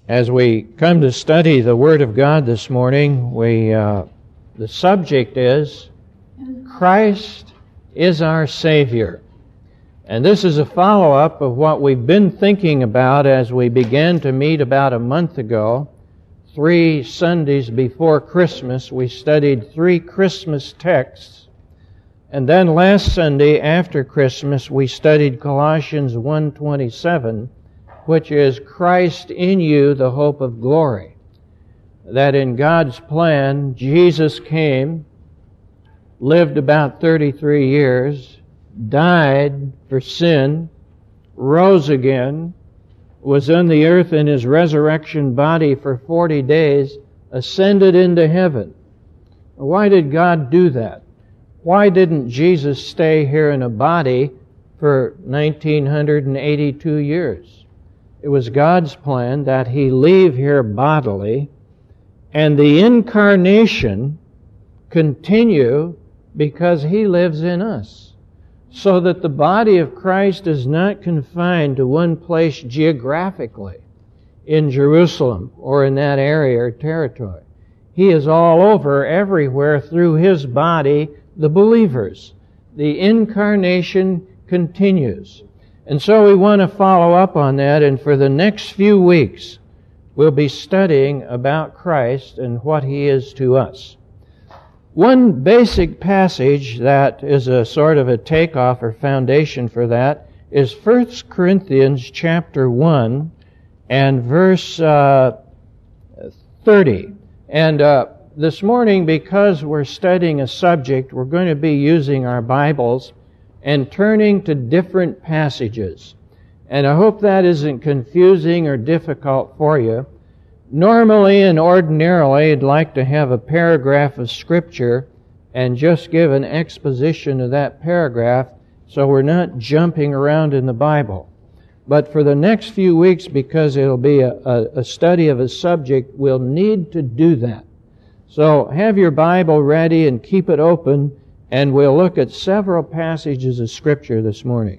As we come to study the Word of God this morning, the subject is Christ is our Savior. And this is a follow-up of what we've been thinking about as we began to meet about a month ago. 3 Sundays before Christmas, we studied 3 Christmas texts. And then last Sunday after Christmas, we studied Colossians 1:27, which is Christ in you, the hope of glory. That in God's plan, Jesus came, lived about 33 years, died for sin, rose again, was on the earth in His resurrection body for 40 days, ascended into heaven. Why did God do that? Why didn't Jesus stay here in a body for 1982 years? It was God's plan that He leave here bodily and the incarnation continue because He lives in us. So that the body of Christ is not confined to one place geographically in Jerusalem or in that area or territory. He is all over, everywhere through His body, the believers. The incarnation continues. And so we want to follow up on that, and for the next few weeks we'll be studying about Christ and what He is to us. One basic passage that is a sort of a takeoff or foundation for that is 1 Corinthians chapter 1 and verse 30. And this morning, because we're studying a subject, we're going to be using our Bibles and turning to different passages. And I hope that isn't confusing or difficult for you. Normally and ordinarily, I'd like to have a paragraph of Scripture and just give an exposition of that paragraph so we're not jumping around in the Bible. But for the next few weeks, because it'll be a study of a subject, we'll need to do that. So have your Bible ready and keep it open, and we'll look at several passages of Scripture this morning.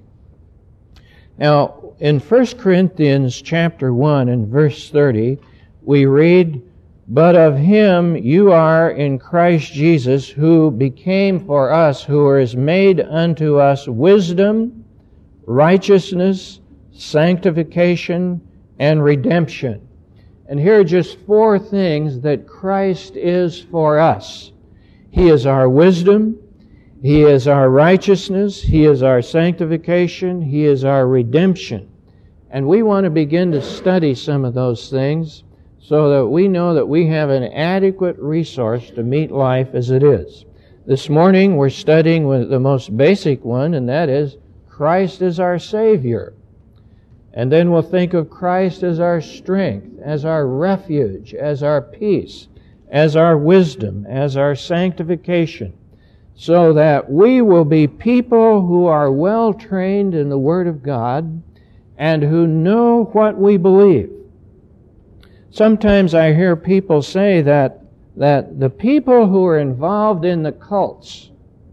Now, in 1 Corinthians chapter 1 and verse 30, we read, "But of Him you are in Christ Jesus, who became for us, who is made unto us wisdom, righteousness, sanctification, and redemption." And here are just 4 things that Christ is for us. He is our wisdom, He is our righteousness, He is our sanctification, He is our redemption. And we want to begin to study some of those things so that we know that we have an adequate resource to meet life as it is. This morning we're studying with the most basic one, and that is Christ is our Savior. And then we'll think of Christ as our strength, as our refuge, as our peace, as our wisdom, as our sanctification, so that we will be people who are well trained in the Word of God and who know what we believe. Sometimes I hear people say that the people who are involved in the cults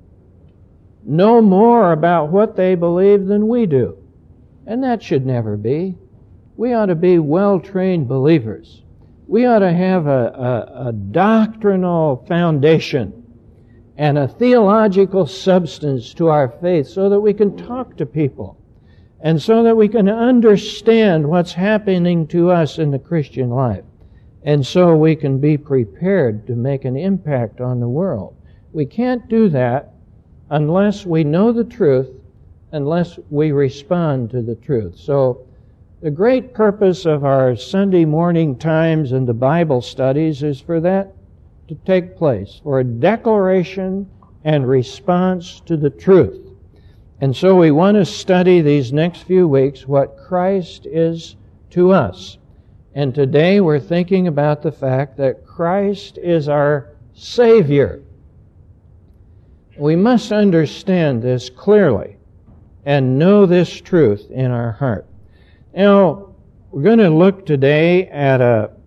know more about what they believe than we do. And that should never be. We ought to be well-trained believers. We ought to have a doctrinal foundation and a theological substance to our faith so that we can talk to people and so that we can understand what's happening to us in the Christian life. And so we can be prepared to make an impact on the world. We can't do that unless we know the truth, unless we respond to the truth. So the great purpose of our Sunday morning times and the Bible studies is for that to take place, for a declaration and response to the truth. And so we want to study these next few weeks what Christ is to us. And today we're thinking about the fact that Christ is our Savior. We must understand this clearly and know this truth in our heart. Now, we're going to look today at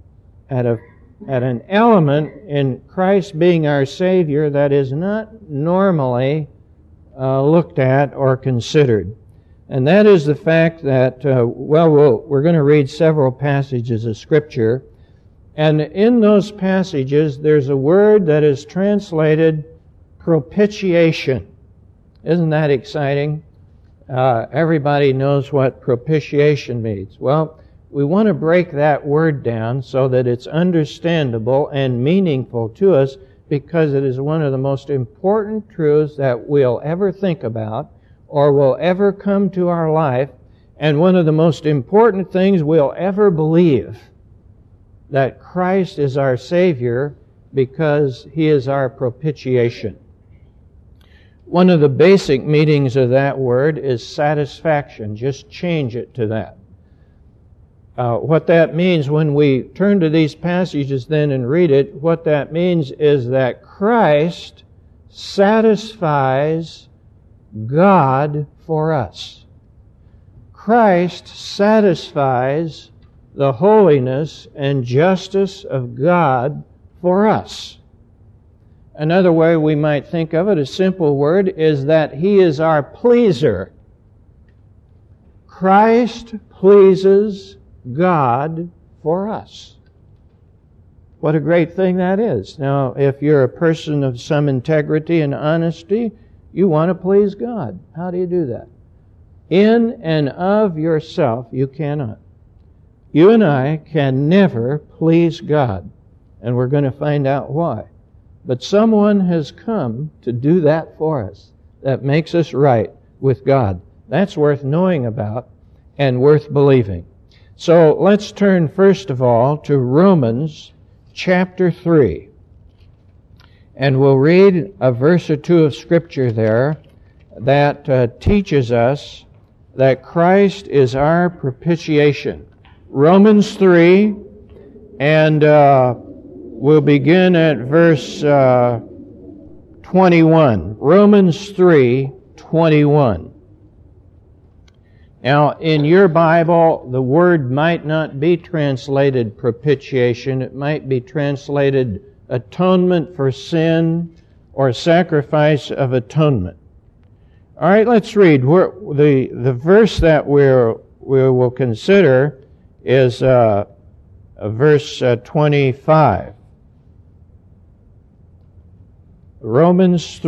an element in Christ being our Savior that is not normally looked at or considered. And that is the fact that, we're going to read several passages of Scripture. And in those passages, there's a word that is translated propitiation. Isn't that exciting? Everybody knows what propitiation means. Well, we want to break that word down so that it's understandable and meaningful to us, because it is one of the most important truths that we'll ever think about or will ever come to our life, and one of the most important things we'll ever believe, that Christ is our Savior because He is our propitiation. One of the basic meanings of that word is satisfaction. Just change it to that. What that means when we turn to these passages then and read it, what that means is that Christ satisfies God for us. Christ satisfies the holiness and justice of God for us. Another way we might think of it, a simple word, is that He is our pleaser. Christ pleases God for us. What a great thing that is. Now, if you're a person of some integrity and honesty, you want to please God. How do you do that? In and of yourself, you cannot. You and I can never please God, and we're going to find out why. But someone has come to do that for us, that makes us right with God. That's worth knowing about and worth believing. So let's turn first of all to Romans chapter 3. And we'll read a verse or two of Scripture there that teaches us that Christ is our propitiation. Romans 3, and we'll begin at verse 21. Romans 3:21. Now, in your Bible, the word might not be translated propitiation. It might be translated atonement for sin or sacrifice of atonement. All right, let's read. The verse that we will consider is verse 25. Romans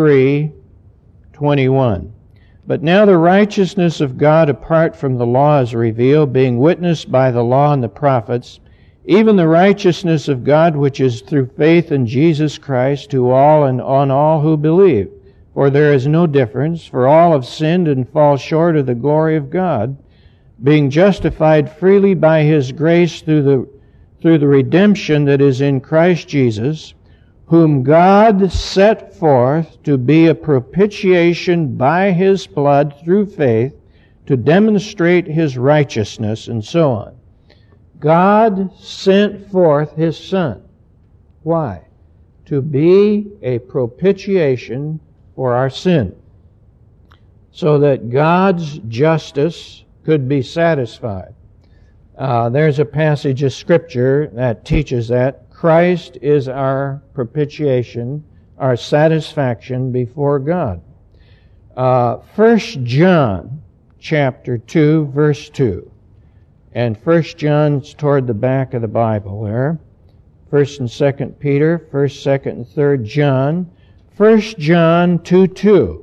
3:21. But now the righteousness of God apart from the law is revealed, being witnessed by the law and the prophets, even the righteousness of God which is through faith in Jesus Christ to all and on all who believe. For there is no difference, for all have sinned and fall short of the glory of God, being justified freely by His grace through the redemption that is in Christ Jesus, whom God set forth to be a propitiation by His blood through faith, to demonstrate His righteousness, and so on. God sent forth His Son. Why? To be a propitiation for our sin, so that God's justice could be satisfied. There's a passage of Scripture that teaches that. Christ is our propitiation, our satisfaction before God. 1 John chapter 2, verse 2. And 1 John's toward the back of the Bible there. 1 and 2 Peter, 1st, 2nd, and 3rd John. 1 John 2:2.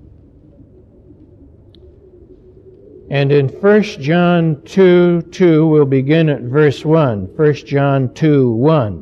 And in 1 John 2:2, we'll begin at verse 1. 1 John 2:1.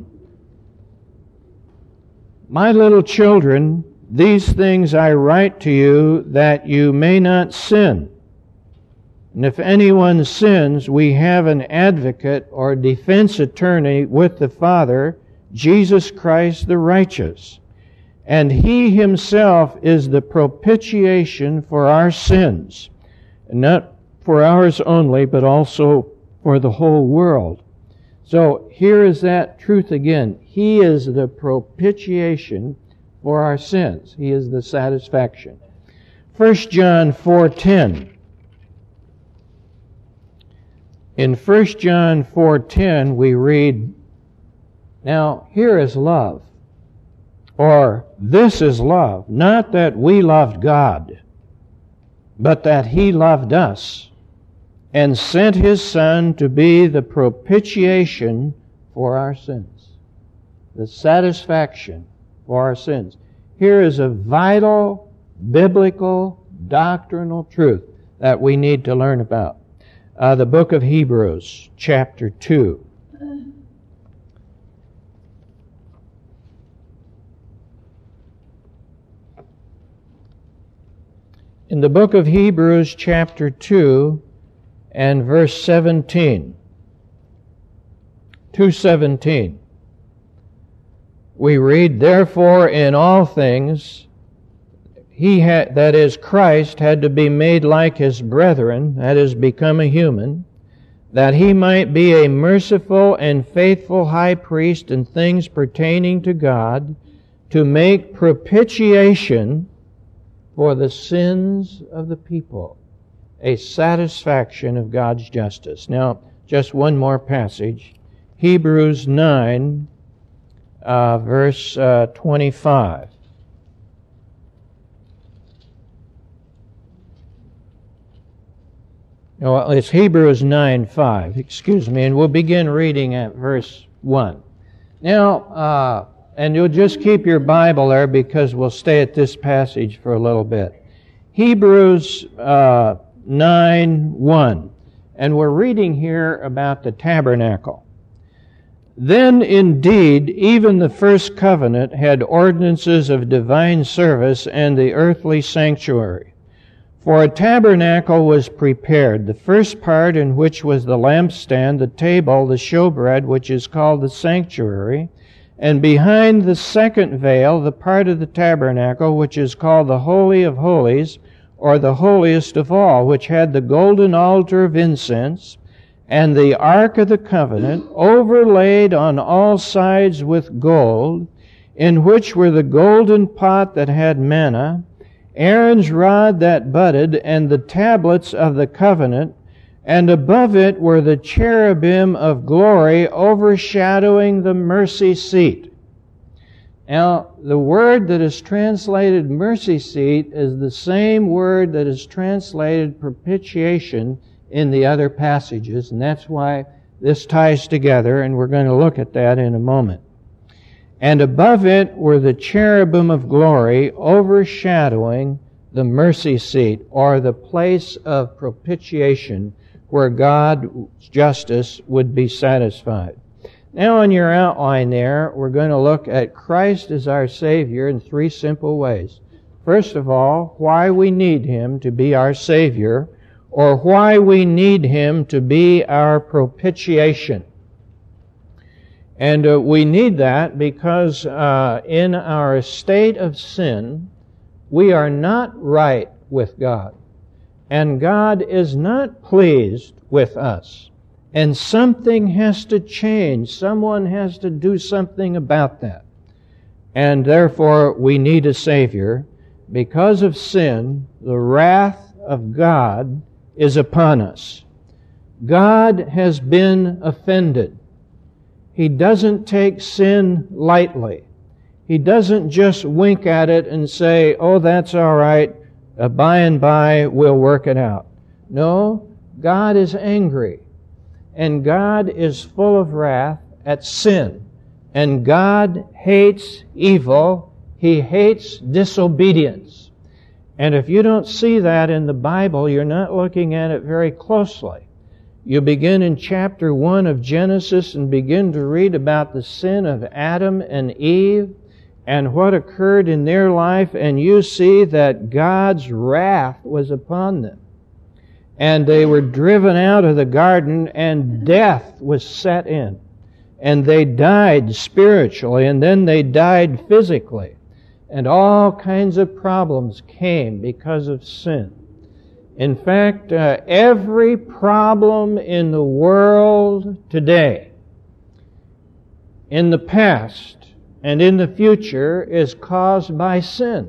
My little children, these things I write to you that you may not sin. And if anyone sins, we have an advocate or defense attorney with the Father, Jesus Christ the righteous. And He Himself is the propitiation for our sins, and not for ours only, but also for the whole world. So here is that truth again. He is the propitiation for our sins. He is the satisfaction. 1 John 4:10. In 1 John 4:10 we read, now here is love, or this is love, not that we loved God, but that He loved us and sent His Son to be the propitiation for our sins, the satisfaction for our sins. Here is a vital, biblical, doctrinal truth that we need to learn about. The book of Hebrews, chapter 2. In the book of Hebrews, chapter 2, and verse 17, 2:17, we read, "Therefore in all things that is Christ had to be made like His brethren," that is, become a human, "that He might be a merciful and faithful high priest in things pertaining to God, to make propitiation for the sins of the people," a satisfaction of God's justice. Now, just one more passage. Hebrews 9, verse 25. No, it's Hebrews 9:5, excuse me, and we'll begin reading at verse 1. Now, and you'll just keep your Bible there because we'll stay at this passage for a little bit. Hebrews 9:1, and we're reading here about the tabernacle. "Then indeed, even the first covenant had ordinances of divine service and the earthly sanctuary. For a tabernacle was prepared, the first part in which was the lampstand, the table, the showbread, which is called the sanctuary, and behind the second veil, the part of the tabernacle, which is called the Holy of Holies, or the holiest of all, which had the golden altar of incense, and the ark of the covenant, overlaid on all sides with gold, in which were the golden pot that had manna, Aaron's rod that budded, and the tablets of the covenant, and above it were the cherubim of glory overshadowing the mercy seat." Now, the word that is translated mercy seat is the same word that is translated propitiation in the other passages, and that's why this ties together, and we're going to look at that in a moment. "And above it were the cherubim of glory overshadowing the mercy seat," or the place of propitiation, where God's justice would be satisfied. Now in your outline there, we're going to look at Christ as our Savior in three simple ways. First of all, why we need Him to be our Savior, or why we need Him to be our propitiation. And we need that because in our state of sin, we are not right with God. And God is not pleased with us. And something has to change. Someone has to do something about that. And therefore, we need a Savior. Because of sin, the wrath of God is upon us. God has been offended. He doesn't take sin lightly. He doesn't just wink at it and say, "Oh, that's all right. By and by, we'll work it out." No, God is angry. And God is full of wrath at sin. And God hates evil. He hates disobedience. And if you don't see that in the Bible, you're not looking at it very closely. You begin in chapter 1 of Genesis and begin to read about the sin of Adam and Eve and what occurred in their life, and you see that God's wrath was upon them. And they were driven out of the garden, and death was set in. And they died spiritually, and then they died physically. And all kinds of problems came because of sin. In fact, every problem in the world today, in the past and in the future, is caused by sin.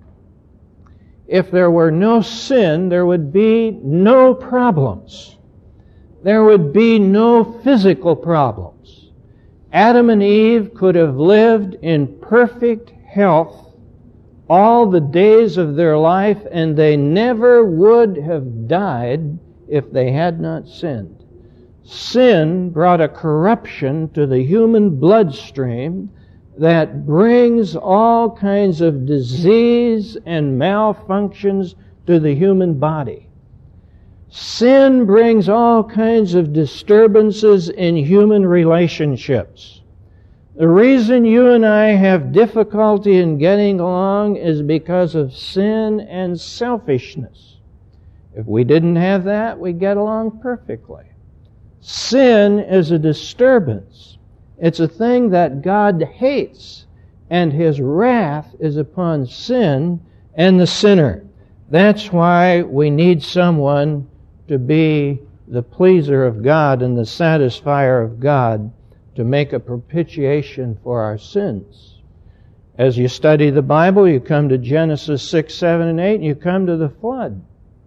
If there were no sin, there would be no problems. There would be no physical problems. Adam and Eve could have lived in perfect health all the days of their life, and they never would have died if they had not sinned. Sin brought a corruption to the human bloodstream that brings all kinds of disease and malfunctions to the human body. Sin brings all kinds of disturbances in human relationships. The reason you and I have difficulty in getting along is because of sin and selfishness. If we didn't have that, we'd get along perfectly. Sin is a disturbance. It's a thing that God hates, and His wrath is upon sin and the sinner. That's why we need someone to be the pleaser of God and the satisfier of God, to make a propitiation for our sins. As you study the Bible, you come to Genesis 6, 7, and 8, and you come to the flood.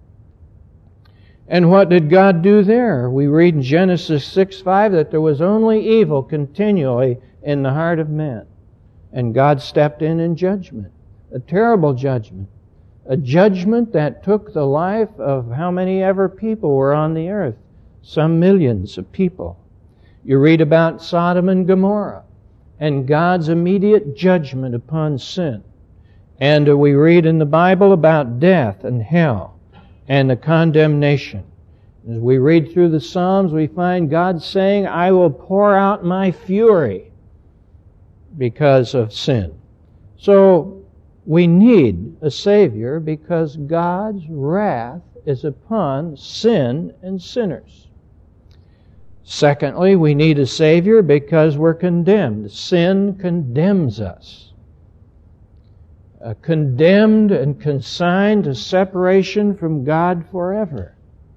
And what did God do there? We read in Genesis 6, 5 that there was only evil continually in the heart of man. And God stepped in judgment. A terrible judgment. A judgment that took the life of how many ever people were on the earth. Some millions of people. You read about Sodom and Gomorrah and God's immediate judgment upon sin. And we read in the Bible about death and hell and the condemnation. As we read through the Psalms, we find God saying, I will pour out my fury because of sin. So we need a Savior because God's wrath is upon sin and sinners. Secondly, we need a Savior because we're condemned. Sin condemns us. Condemned and consigned to separation from God forever.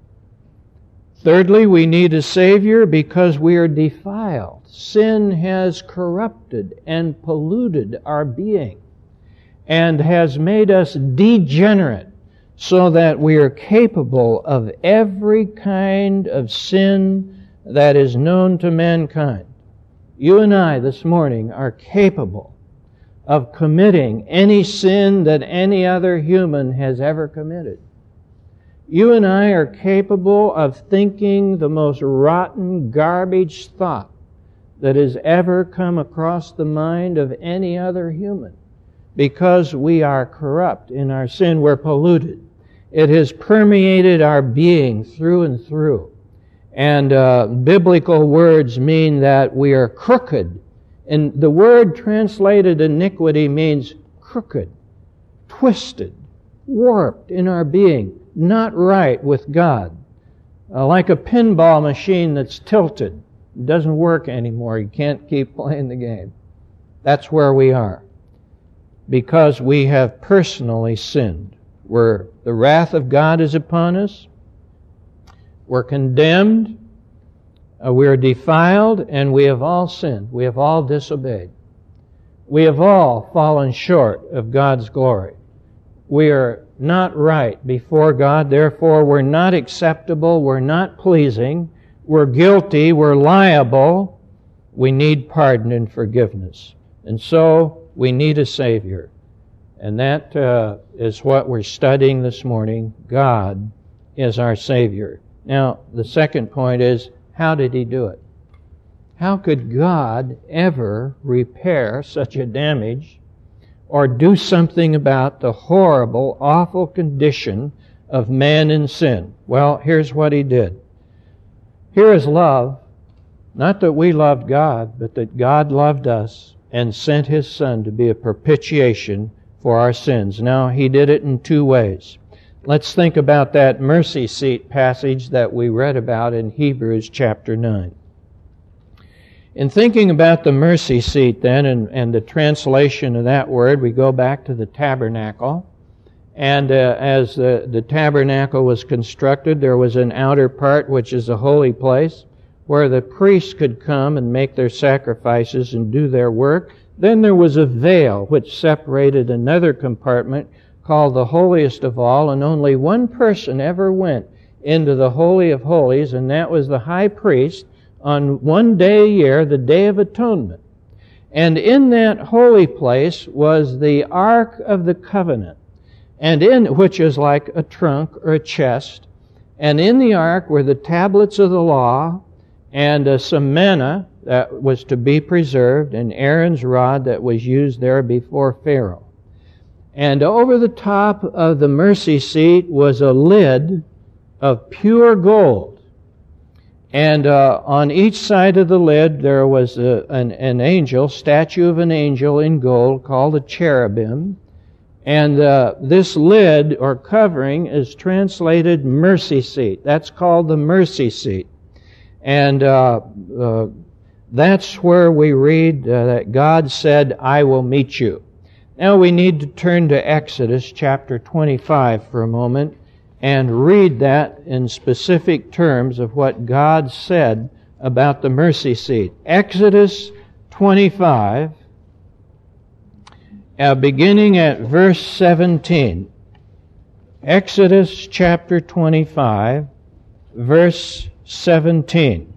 Thirdly, we need a Savior because we are defiled. Sin has corrupted and polluted our being and has made us degenerate so that we are capable of every kind of sin that is known to mankind. You and I this morning are capable of committing any sin that any other human has ever committed. You and I are capable of thinking the most rotten, garbage thought that has ever come across the mind of any other human. Because we are corrupt in our sin, we're polluted. It has permeated our being through and through. And biblical words mean that we are crooked. And the word translated iniquity means crooked, twisted, warped in our being, not right with God. Like a pinball machine that's tilted. It doesn't work anymore. You can't keep playing the game. That's where we are. Because we have personally sinned. The wrath of God is upon us. We're condemned, we are defiled, and we have all sinned. We have all disobeyed. We have all fallen short of God's glory. We are not right before God, therefore we're not acceptable, we're not pleasing, we're guilty, we're liable. We need pardon and forgiveness. And so we need a Savior. And that is what we're studying this morning. God is our Savior. Now, the second point is, how did He do it? How could God ever repair such a damage or do something about the horrible, awful condition of man in sin? Well, here's what He did. Here is love. Not that we loved God, but that God loved us and sent His Son to be a propitiation for our sins. Now, He did it in two ways. Let's think about that mercy seat passage that we read about in Hebrews chapter 9. In thinking about the mercy seat then and the translation of that word, we go back to the tabernacle. And as the tabernacle was constructed, there was an outer part, which is a holy place, where the priests could come and make their sacrifices and do their work. Then there was a veil which separated another compartment called the holiest of all, and only one person ever went into the Holy of Holies, and that was the high priest on one day a year, the Day of Atonement. And in that holy place was the Ark of the Covenant, which is like a trunk or a chest. And in the ark were the tablets of the law, and some manna that was to be preserved, and Aaron's rod that was used there before Pharaoh. And over the top of the mercy seat was a lid of pure gold. And on each side of the lid there was an angel, statue of an angel in gold called a cherubim. And this lid or covering is translated mercy seat. That's called the mercy seat. And that's where we read that God said, I will meet you. Now we need to turn to Exodus chapter 25 for a moment and read that in specific terms of what God said about the mercy seat. Exodus 25, beginning at verse 17. Exodus chapter 25, verse 17.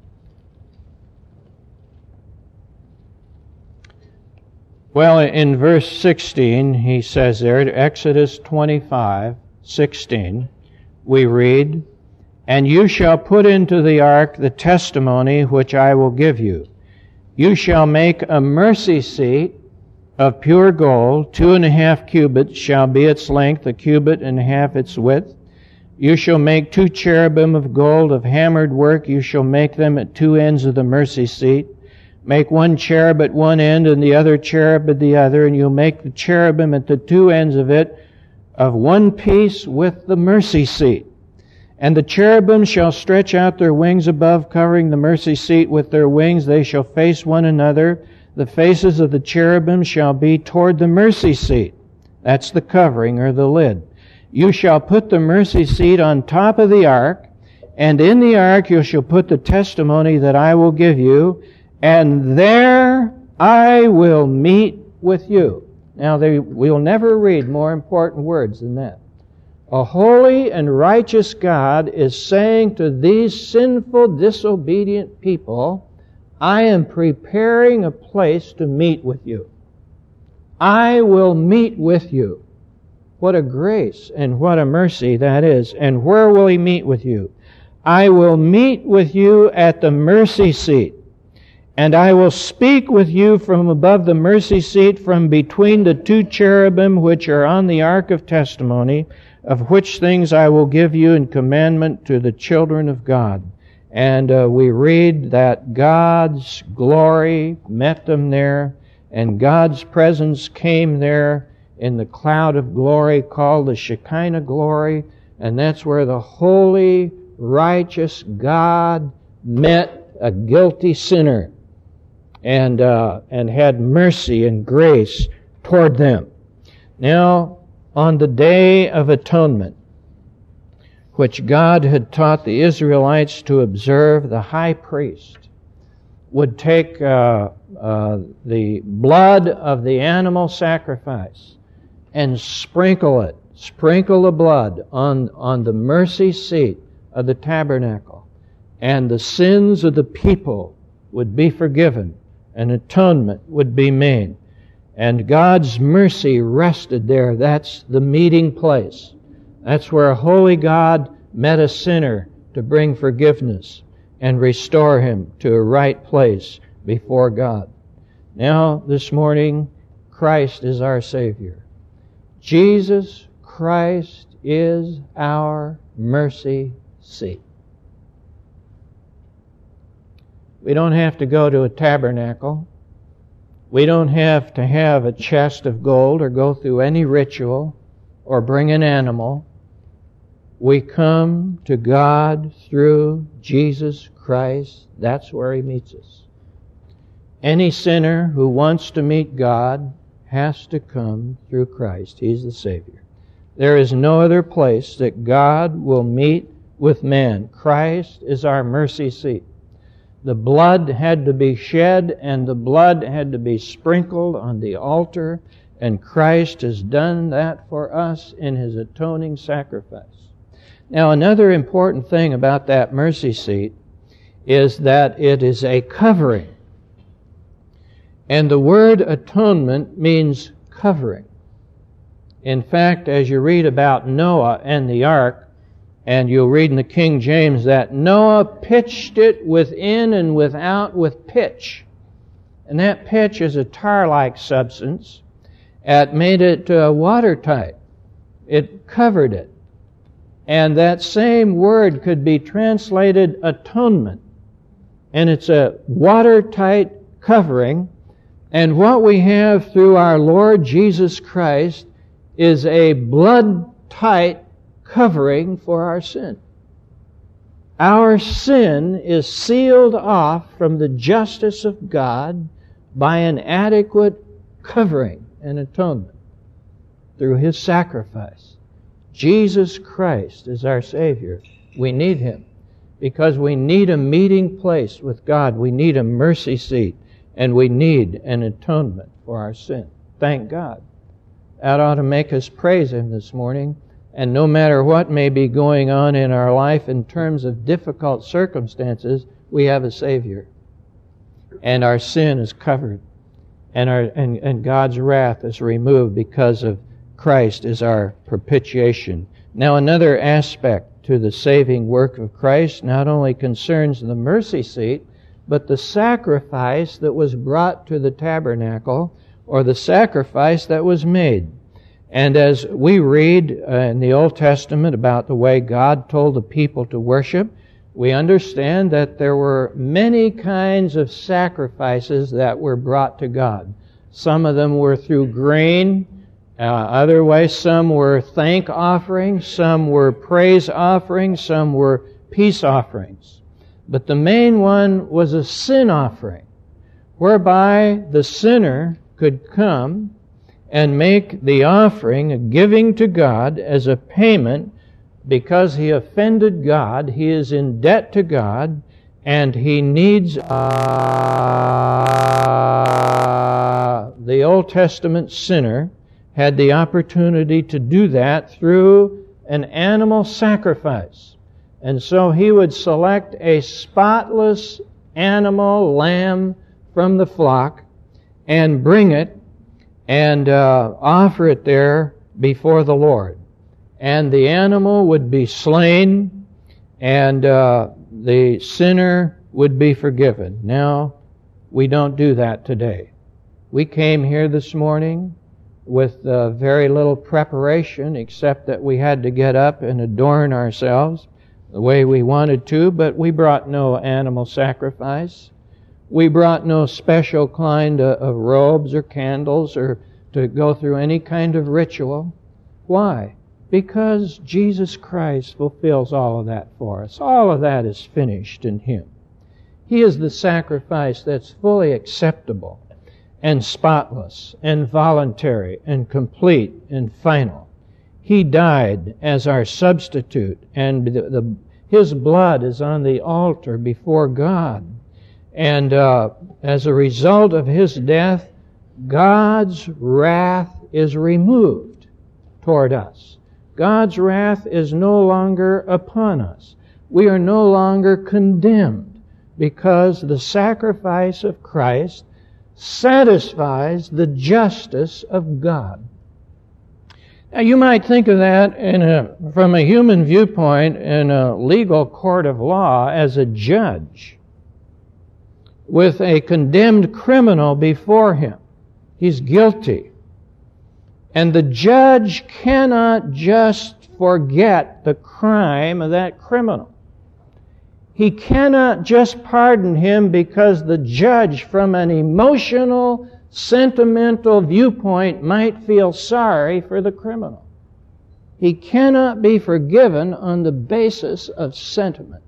Well, in verse 16, he says there, Exodus 25:16, we read, And you shall put into the ark the testimony which I will give you. You shall make a mercy seat of pure gold, 2.5 cubits shall be its length, 1.5 cubits its width. You shall make 2 cherubim of gold of hammered work. You shall make them at 2 ends of the mercy seat. Make 1 cherub at one end and the other cherub at the other, and you'll make the cherubim at the 2 ends of it of one piece with the mercy seat. And the cherubim shall stretch out their wings above, covering the mercy seat with their wings. They shall face one another. The faces of the cherubim shall be toward the mercy seat. That's the covering or the lid. You shall put the mercy seat on top of the ark, and in the ark you shall put the testimony that I will give you, and there I will meet with you. Now, we'll never read more important words than that. A holy and righteous God is saying to these sinful, disobedient people, I am preparing a place to meet with you. I will meet with you. What a grace and what a mercy that is. And where will He meet with you? I will meet with you at the mercy seat. And I will speak with you from above the mercy seat, from between the 2 cherubim which are on the ark of testimony, of which things I will give you in commandment to the children of God. And we read that God's glory met them there, and God's presence came there in the cloud of glory called the Shekinah glory, and that's where the holy, righteous God met a guilty sinner and had mercy and grace toward them. Now, on the Day of Atonement, which God had taught the Israelites to observe, the high priest would take the blood of the animal sacrifice and sprinkle the blood on the mercy seat of the tabernacle, and the sins of the people would be forgiven, and atonement would be made. And God's mercy rested there. That's the meeting place. That's where a holy God met a sinner to bring forgiveness and restore him to a right place before God. Now, this morning, Christ is our Savior. Jesus Christ is our mercy seat. We don't have to go to a tabernacle. We don't have to have a chest of gold or go through any ritual or bring an animal. We come to God through Jesus Christ. That's where He meets us. Any sinner who wants to meet God has to come through Christ. He's the Savior. There is no other place that God will meet with man. Christ is our mercy seat. The blood had to be shed, and the blood had to be sprinkled on the altar, and Christ has done that for us in His atoning sacrifice. Now, another important thing about that mercy seat is that it is a covering. And the word atonement means covering. In fact, as you read about Noah and the ark, and you'll read in the King James that Noah pitched it within and without with pitch. And that pitch is a tar-like substance. It made it watertight. It covered it. And that same word could be translated atonement. And it's a watertight covering. And what we have through our Lord Jesus Christ is a blood-tight covering for our sin. Our sin is sealed off from the justice of God by an adequate covering and atonement through His sacrifice. Jesus Christ is our Savior. We need Him because we need a meeting place with God. We need a mercy seat, and we need an atonement for our sin. Thank God. That ought to make us praise Him this morning. And no matter what may be going on in our life in terms of difficult circumstances, we have a Savior. And our sin is covered. And God's wrath is removed because of Christ is our propitiation. Now another aspect to the saving work of Christ not only concerns the mercy seat, but the sacrifice that was brought to the tabernacle, or the sacrifice that was made. And as we read in the Old Testament about the way God told the people to worship, we understand that there were many kinds of sacrifices that were brought to God. Some of them were through grain. Other ways, some were thank offerings, some were praise offerings, some were peace offerings. But the main one was a sin offering, whereby the sinner could come and make the offering, a giving to God as a payment because he offended God, he is in debt to God, and he needs the Old Testament sinner had the opportunity to do that through an animal sacrifice. And so he would select a spotless animal, lamb from the flock, and bring it and offer it there before the Lord. And the animal would be slain, and the sinner would be forgiven. Now, we don't do that today. We came here this morning with very little preparation, except that we had to get up and adorn ourselves the way we wanted to, but we brought no animal sacrifice. We brought no special kind of robes or candles or to go through any kind of ritual. Why? Because Jesus Christ fulfills all of that for us. All of that is finished in Him. He is the sacrifice that's fully acceptable and spotless and voluntary and complete and final. He died as our substitute, and His blood is on the altar before God. And as a result of His death, God's wrath is removed toward us. God's wrath is no longer upon us. We are no longer condemned because the sacrifice of Christ satisfies the justice of God. Now you might think of that from a human viewpoint in a legal court of law as a judge with a condemned criminal before him. He's guilty. And the judge cannot just forget the crime of that criminal. He cannot just pardon him because the judge, from an emotional, sentimental viewpoint, might feel sorry for the criminal. He cannot be forgiven on the basis of sentiment.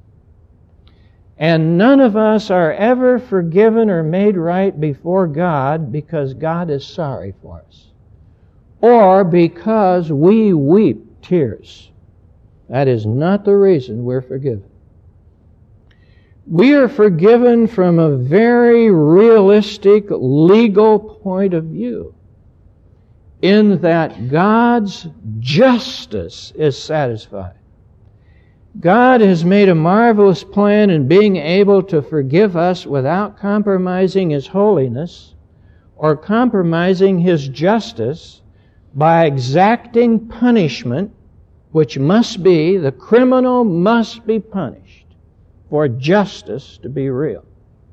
And none of us are ever forgiven or made right before God because God is sorry for us, or because we weep tears. That is not the reason we're forgiven. We are forgiven from a very realistic legal point of view, in that God's justice is satisfied. God has made a marvelous plan in being able to forgive us without compromising His holiness or compromising His justice by exacting punishment, which must be, the criminal must be punished for justice to be real.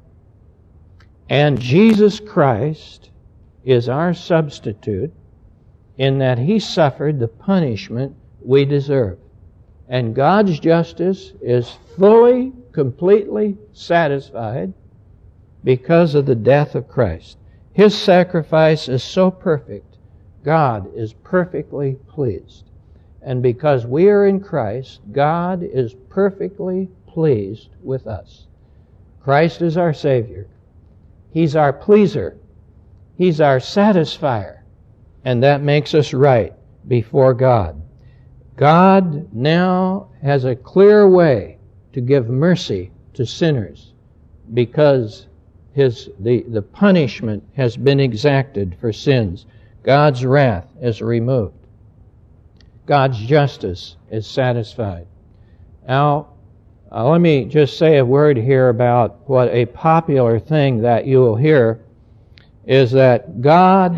And Jesus Christ is our substitute in that He suffered the punishment we deserve. And God's justice is fully, completely satisfied because of the death of Christ. His sacrifice is so perfect, God is perfectly pleased. And because we are in Christ, God is perfectly pleased with us. Christ is our Savior. He's our pleaser. He's our satisfier. And that makes us right before God. God now has a clear way to give mercy to sinners because the punishment has been exacted for sins. God's wrath is removed. God's justice is satisfied. Now, let me just say a word here about what a popular thing that you will hear is that God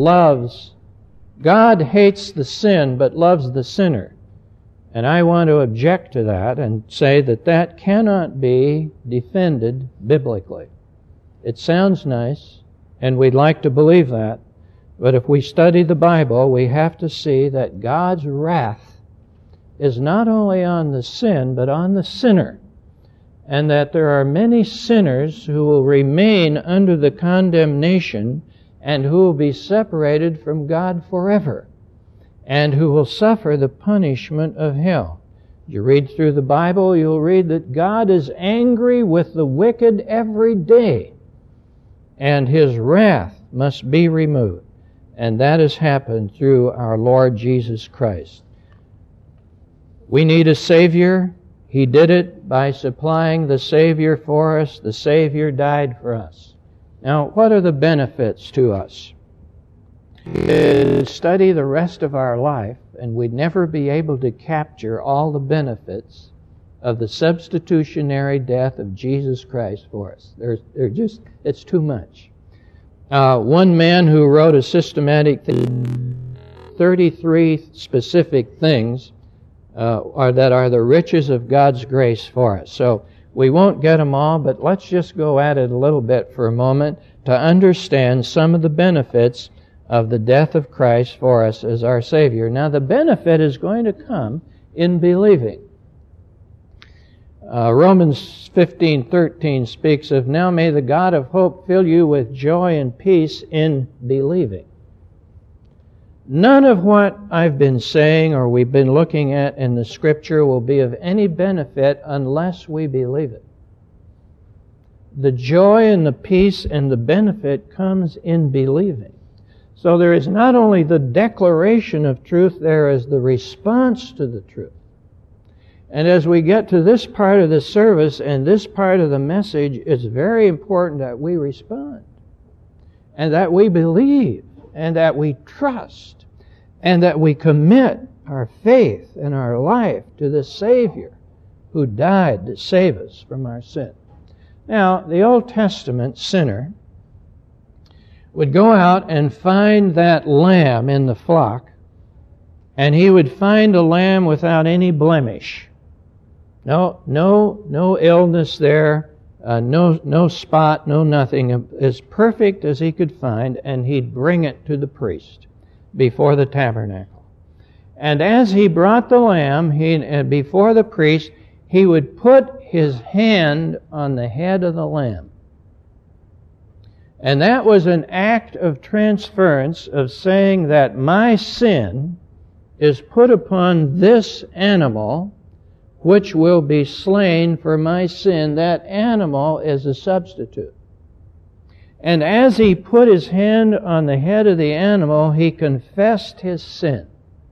hates the sin but loves the sinner. And I want to object to that and say that that cannot be defended biblically. It sounds nice, and we'd like to believe that, but if we study the Bible, we have to see that God's wrath is not only on the sin, but on the sinner, and that there are many sinners who will remain under the condemnation and who will be separated from God forever, and who will suffer the punishment of hell. You read through the Bible, you'll read that God is angry with the wicked every day, and His wrath must be removed. And that has happened through our Lord Jesus Christ. We need a Savior. He did it by supplying the Savior for us. The Savior died for us. Now, what are the benefits to us? Study the rest of our life, and we'd never be able to capture all the benefits of the substitutionary death of Jesus Christ for us. It's too much. One man who wrote a systematic 33 specific things that are the riches of God's grace for us. So we won't get them all, but let's just go at it a little bit for a moment to understand some of the benefits of the death of Christ for us as our Savior. Now, the benefit is going to come in believing. Romans 15:13 speaks of, "Now may the God of hope fill you with joy and peace in believing." None of what I've been saying or we've been looking at in the Scripture will be of any benefit unless we believe it. The joy and the peace and the benefit comes in believing. So there is not only the declaration of truth, there is the response to the truth. And as we get to this part of the service and this part of the message, it's very important that we respond and that we believe and that we trust and that we commit our faith and our life to the Savior who died to save us from our sin. Now, the Old Testament sinner would go out and find that lamb in the flock, and he would find a lamb without any blemish. No illness there, no spot, no nothing, as perfect as he could find, and he'd bring it to the priest before the tabernacle. And as he brought the lamb before the priest, he would put his hand on the head of the lamb. And that was an act of transference, of saying that my sin is put upon this animal, which will be slain for my sin. That animal is a substitute. And as he put his hand on the head of the animal, he confessed his sin.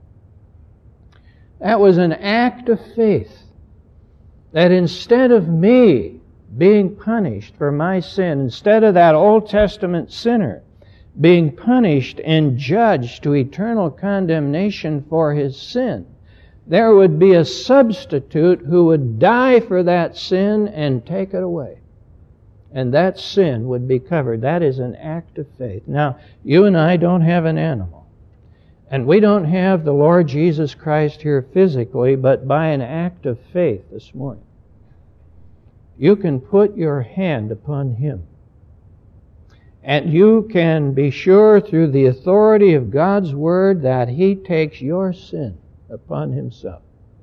That was an act of faith. That instead of me being punished for my sin, instead of that Old Testament sinner being punished and judged to eternal condemnation for his sin, there would be a substitute who would die for that sin and take it away. And that sin would be covered. That is an act of faith. Now, you and I don't have an animal. And we don't have the Lord Jesus Christ here physically, but by an act of faith this morning, you can put your hand upon Him. And you can be sure through the authority of God's Word that He takes your sin upon Himself.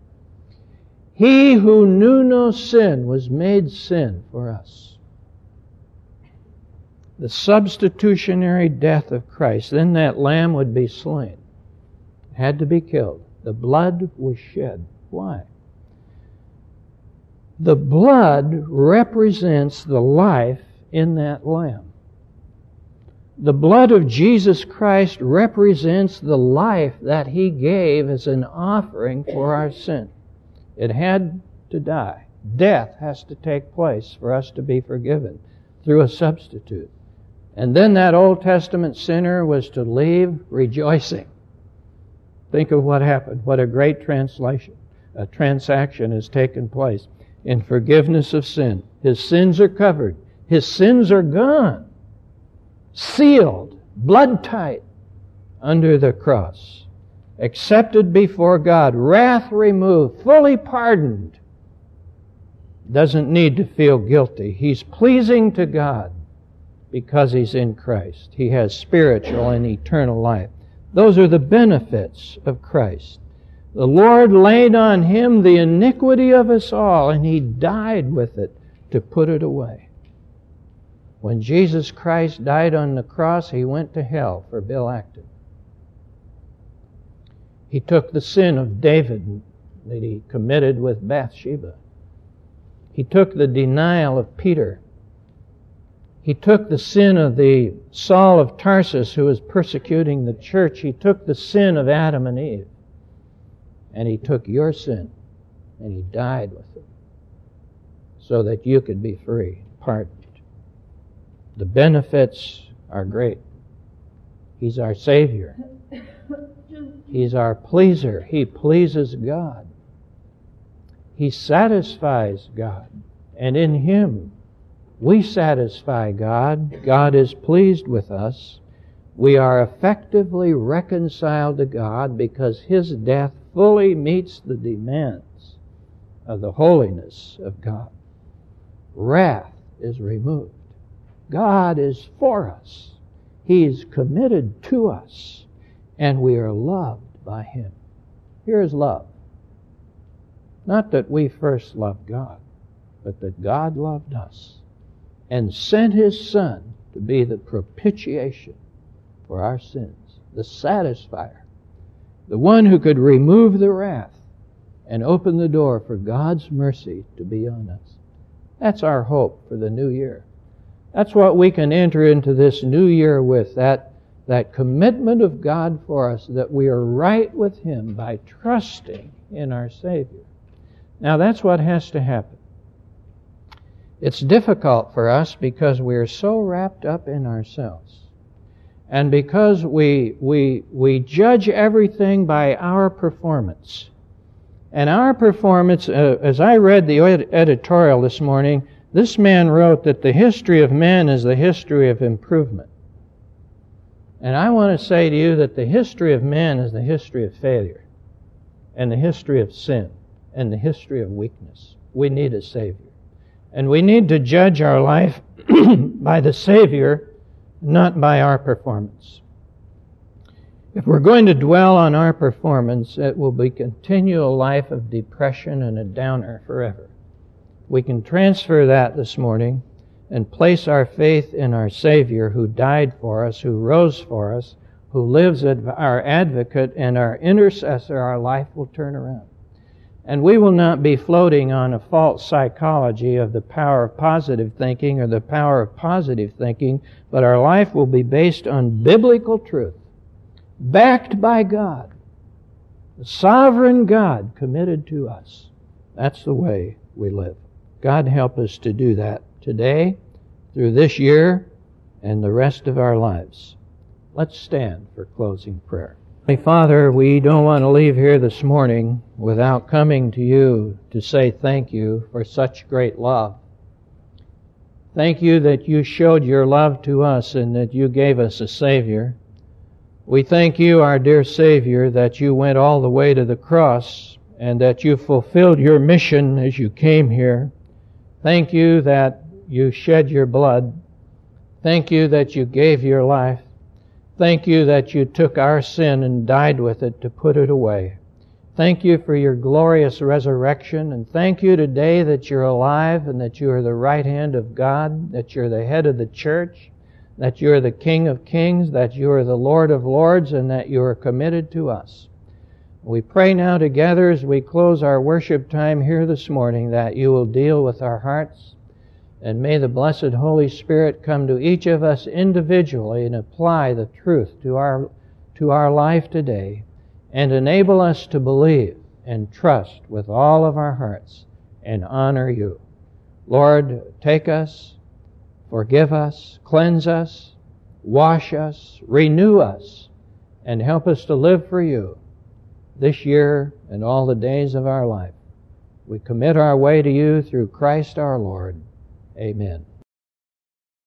He who knew no sin was made sin for us. The substitutionary death of Christ. Then that lamb would be slain. It had to be killed. The blood was shed. Why? The blood represents the life in that lamb. The blood of Jesus Christ represents the life that He gave as an offering for our sin. It had to die. Death has to take place for us to be forgiven through a substitute. And then that Old Testament sinner was to leave rejoicing. Think of what happened. What a great transaction has taken place in forgiveness of sin. His sins are covered. His sins are gone. Sealed, blood tight, under the cross. Accepted before God. Wrath removed. Fully pardoned. Doesn't need to feel guilty. He's pleasing to God. Because he's in Christ. He has spiritual and eternal life. Those are the benefits of Christ. The Lord laid on Him the iniquity of us all, and He died with it to put it away. When Jesus Christ died on the cross, He went to hell for Bill Acton. He took the sin of David that he committed with Bathsheba. He took the denial of Peter. He took the sin of the Saul of Tarsus who was persecuting the church. He took the sin of Adam and Eve. And He took your sin and He died with it so that you could be free, pardoned. The benefits are great. He's our Savior. He's our pleaser. He pleases God. He satisfies God. And in Him we satisfy God. God is pleased with us. We are effectively reconciled to God because His death fully meets the demands of the holiness of God. Wrath is removed. God is for us. He is committed to us. And we are loved by Him. Here is love. Not that we first loved God, but that God loved us and sent His Son to be the propitiation for our sins, the satisfier, the one who could remove the wrath and open the door for God's mercy to be on us. That's our hope for the new year. That's what we can enter into this new year with, that commitment of God for us, that we are right with Him by trusting in our Savior. Now that's what has to happen. It's difficult for us because we are so wrapped up in ourselves. And because we judge everything by our performance. And our performance, as I read the editorial this morning, this man wrote that the history of man is the history of improvement. And I want to say to you that the history of man is the history of failure, and the history of sin, and the history of weakness. We need a Savior. And we need to judge our life by the Savior, not by our performance. If we're going to dwell on our performance, it will be continual life of depression and a downer forever. We can transfer that this morning and place our faith in our Savior who died for us, who rose for us, who lives as our advocate and our intercessor. Our life will turn around. And we will not be floating on a false psychology of the power of positive thinking or the power of positive thinking, but our life will be based on biblical truth, backed by God, the sovereign God committed to us. That's the way we live. God help us to do that today, through this year, and the rest of our lives. Let's stand for closing prayer. Father, we don't want to leave here this morning without coming to you to say thank you for such great love. Thank you that you showed your love to us and that you gave us a Savior. We thank you, our dear Savior, that you went all the way to the cross and that you fulfilled your mission as you came here. Thank you that you shed your blood. Thank you that you gave your life. Thank you that you took our sin and died with it to put it away. Thank you for your glorious resurrection, and thank you today that you're alive and that you are the right hand of God, that you're the head of the church, that you are the King of kings, that you are the Lord of lords, and that you are committed to us. We pray now together as we close our worship time here this morning that you will deal with our hearts, and may the blessed Holy Spirit come to each of us individually and apply the truth to our life today and enable us to believe and trust with all of our hearts and honor you. Lord, take us, forgive us, cleanse us, wash us, renew us, and help us to live for you this year and all the days of our life. We commit our way to you through Christ our Lord. Amen.